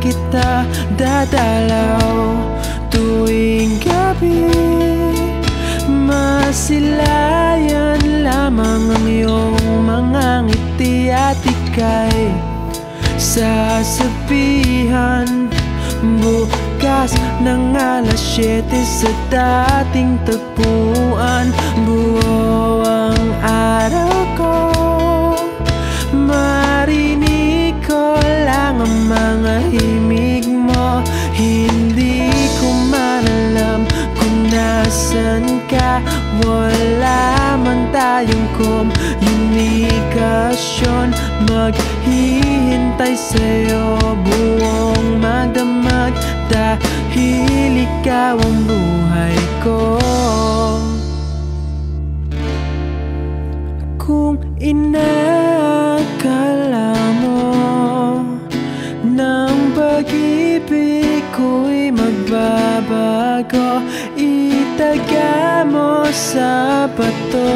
kita dadalaw tuwing gabi. Masilayan lamang ang iyong mga ngiti at ika'y sasabihan bukas ng alas 7 sa dating tagpuan. Buo ang araw ko, marinig ko lang ang mga himig mo. Hindi ko man alam kung nasan ka, wala man tayong komunikasyon. Maghihintay sa'yo buong magdamag dahil ikaw ang buhay ko. Kung inakala mo ng pag-ibig ko'y magbabago, itaga mo sa bato.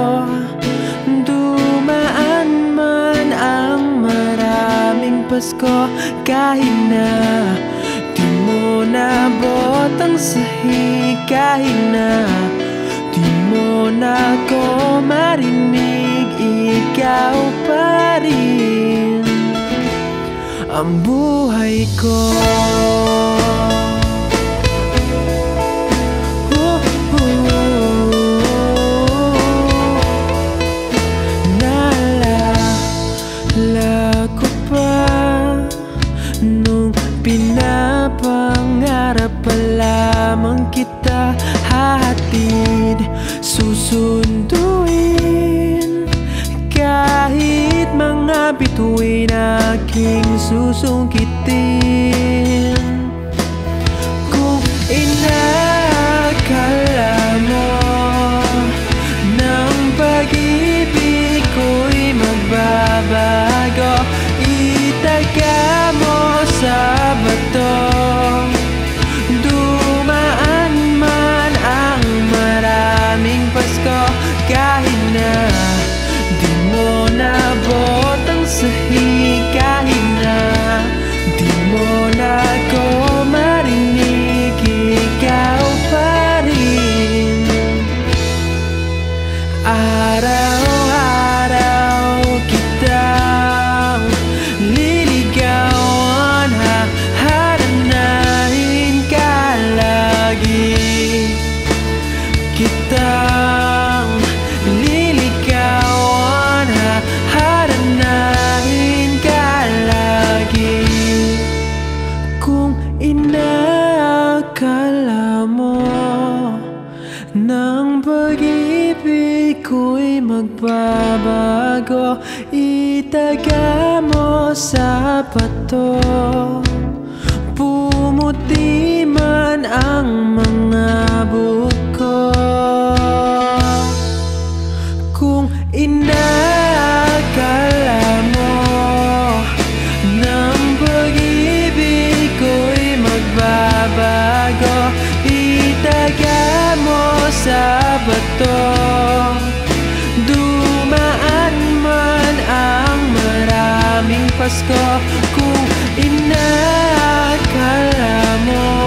Dumaan man ang maraming Pasko, kahit na di mo nabot ang sahig, kahit na di mo na ako marinig, ikaw pa rin ang buhay ko. Naalala ko pa nung pinapangarap pa lamang kita, hahatid, susunduin, kahit mga bituin aking susungkitin. Kung inakala mo ng pag-ibig ko'y magbabago, itaga mo sa bato. Dumaan man ang maraming Pasko, kahit na di mo nabot ang sahig, kahit na di mo na ako marinig, ikaw pa rin. Araw-araw kitang liligawan, haharanahin ka lagi. Kitang liligawan, haharanahin ka lagi. Kung inakala mo ng pag-ibig ko'y magbabago, itaga mo sa bato. Pumuti man ang mga buko. Kung inakala mo ng pag-ibig ko'y magbabago, itaga mo sa bato. Dumaan man ang maraming Pasko, kung inakala mo